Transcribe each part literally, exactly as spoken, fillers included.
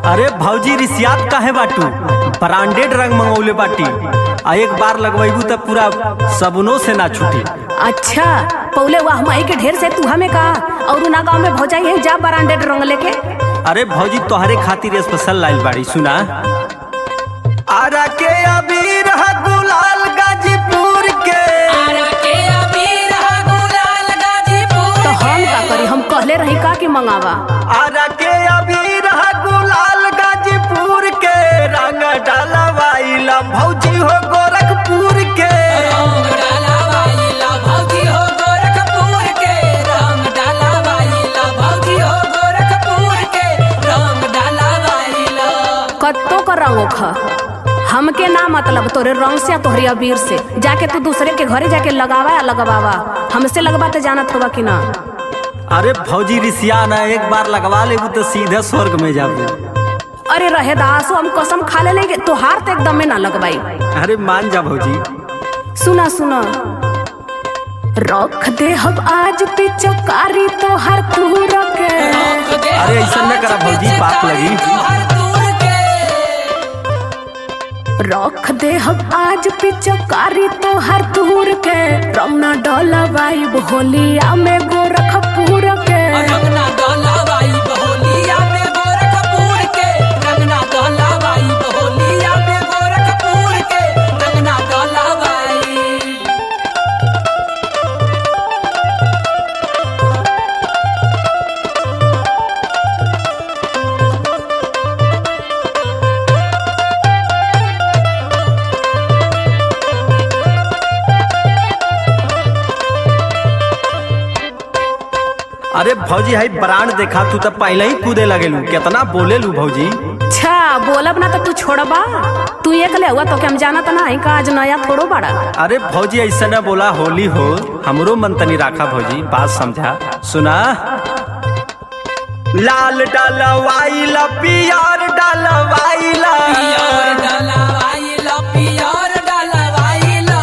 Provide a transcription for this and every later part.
अरे भौजी रिसियात काहे बाटू, ब्रांडेड रंग मंगौले बाटी आ एक बार लगवाइबू त पूरा सबनों से ना छूटी। अच्छा पौले वाह माई के ढेर से तू हमें कहा और ना गाँव में भौजाई है जा ब्रांडेड रंग लेके। अरे भौजी तोहरे खातिर स्पेशल लाइल बाड़ी सुना। आरा के अबीर है गुलाल गाजीपुर के, आरा के अबीर है गुलाल गाजीपुर तो हम का करी, हम कहले रही का कि मंगावा। आरा के अबीर है गुलाल गाजीपुर के, रंग डालवाइला भौजी हो गोरखपुर के। रंग डालवाइला भौजी हो गोरखपुर के, रंग डालवाइला भौजी हो गोरखपुर के, रंग डालवाइला। कत्तो का रंग ओखा हमके ना मतलब तोरे रंग से तोहरी अबीर से, जाके तू दूसरे के घरे जाके लगावा या लगवावा, हमसे लगवाते जानत होगा कि ना। अरे भौजी रिसिया ना, एक बार लगवा लेबू तो सीधे स्वर्ग में जाबू। अरे रहे दासो हम कसम खा ले लेंगे तोहार तो एकदम में ना लगवाई। अरे मान जा भौजी। सुना सुना रख दे हम आज पिचकारी तोहर तू रखे। अरे ऐसा न करा भौजी, बात लगी। रख दे हम आज पिचकारी तोहर दूर के, रंग ना डलवाई होलिया में गोरखपुर के। रंग ना डलवाई होलिया में गोरखपुर के, रंग ना डलवाई होलिया में गोरखपुर के, रंग ना डलवाई। अरे भौजी हाई ब्रांड देखा, तू तो पहले ही कूदे लगेलू, कितना बोलेलू भौजी। अच्छा बोलब ना तो तू छोड़बा, तू एक ले हुआ तो क्या हम जाना तो ना है का आज नया थोड़ो बड़ा। अरे भौजी ऐसा न बोला, होली हो हमरो मन तनी राखा भौजी, बात समझा। सुना लाल डलवाइला पियर डलवाइला, पियर डलवाइला पियर डलवाइला,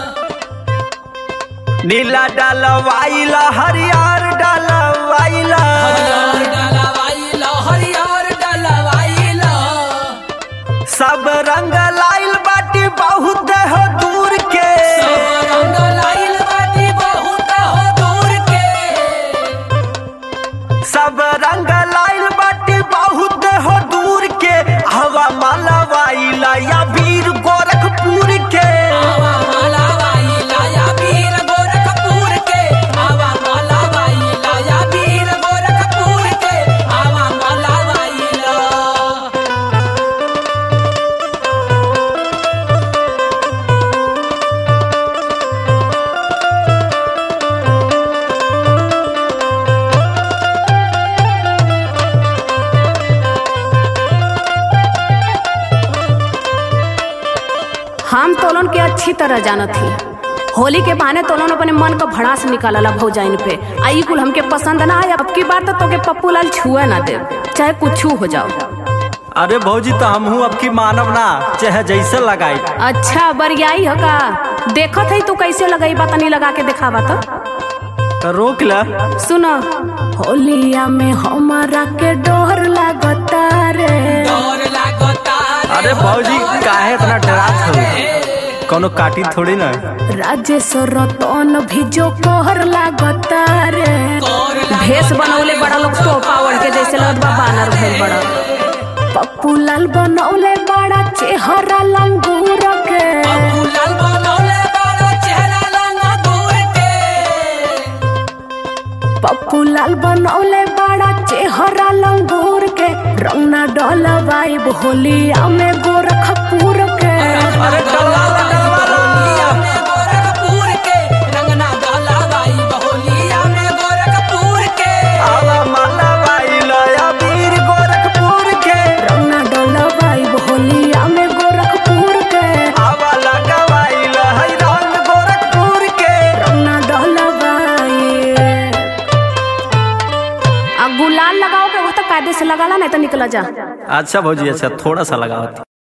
नीला डलवाइला हरियर डलवाइला, हरियर डलवाइला हरियर डलवाइला। सब रंग लाइल बाटी बहुत हो दूर के, सब रंग लाइल बाटी बहुत हो दूर के, सब रंग लाइल बाटी बहुत हो दूर के। हवा मालवाइला या वीर गोरखपुर के, आवा मालवाइला या वीर गोरखपुर के, आवा मालवाइला या वीर गोरखपुर के, आवा मालवाइला। हम तोलन के अच्छी तरह जानत थी, होली के बहाने तोलन अपने मन का भड़ास निकालला भौजाइन पे। आई कुल हमके पसंद ना आया, अब की बार तो तोके पप्पू लाल छुआ ना दे, चाहे कुछ हो जाओ। अरे भौजी तो हमहू अब की मानव ना, चाहे जैसे लगाई। अच्छा बरियाई हो का, देखत है तू कैसे लगाई बा, तनी लगा के दिखावा तो। तो रोक ला। सुनो होलिया में हमारा के डोर लागता रे। डर लागता रे, अरे भौजी काहे इतना डरात हो, कोनो काटी थोड़ी ना। राजेश्वर रतन भी जो कोहर लागता रे। भेष बनौले बड़ा लोग तो पावर के जैसे लगत बा बानर भइल बड़ा। पप्पू लाल बनौले बड़ा चेहरा लंगूर के, पप्पू लाल बनौले बड़ा चेहरा लंगूर के, पप्पू लाल बनौले बड़ा चेहरा लंगूर के। रंग ना डलवाई होलिया में गोरखपुर के। अरे डलवा ला, डलवा ला। होलिया में गोरखपुर के, रंग ना डलवाई होलिया में गोरखपुर के, आवा मालवाइला या वीर गोरखपुर के, रंग ना डलवाई होलिया में गोरखपुर के। आवा लगवाइला है रंग गोरखपुर के। रंग ना डलवाई आ गुलाल लगाओ के वो तो कायदे से लगाला नहीं तो निकला जा। अच्छा भौजी, अच्छा थोड़ा सा लगाओ।